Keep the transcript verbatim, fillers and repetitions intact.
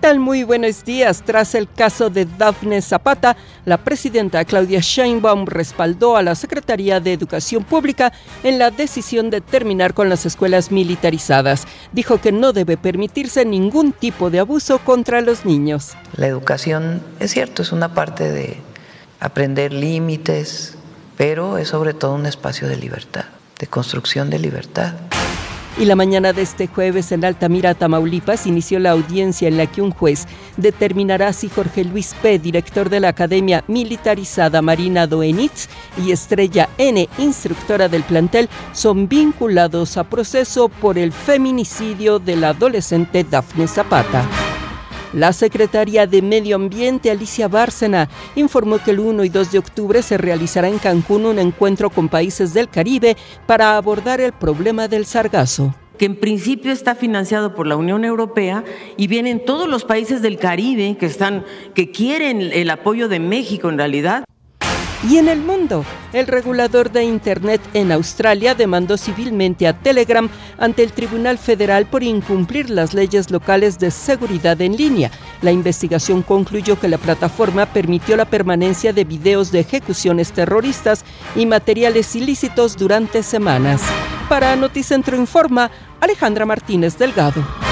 tal? Muy buenos días. Tras el caso de Dafne Zapata, la presidenta Claudia Sheinbaum respaldó a la Secretaría de Educación Pública en la decisión de terminar con las escuelas militarizadas. Dijo que no debe permitirse ningún tipo de abuso contra los niños. La educación, es cierto, es una parte de aprender límites, pero es sobre todo un espacio de libertad, de construcción de libertad. Y la mañana de este jueves en Altamira, Tamaulipas, inició la audiencia en la que un juez determinará si Jorge Luis P., director de la Academia Militarizada Marina Doenitz, y Estrella N., instructora del plantel, son vinculados a proceso por el feminicidio de la adolescente Dafne Zapata. La secretaria de Medio Ambiente, Alicia Bárcena, informó que el uno y dos de octubre se realizará en Cancún un encuentro con países del Caribe para abordar el problema del sargazo. Que en principio está financiado por la Unión Europea y vienen todos los países del Caribe que están, que quieren el apoyo de México en realidad. Y en el mundo, el regulador de Internet en Australia demandó civilmente a Telegram ante el Tribunal Federal por incumplir las leyes locales de seguridad en línea. La investigación concluyó que la plataforma permitió la permanencia de videos de ejecuciones terroristas y materiales ilícitos durante semanas. Para Noticentro Informa, Alejandra Martínez Delgado.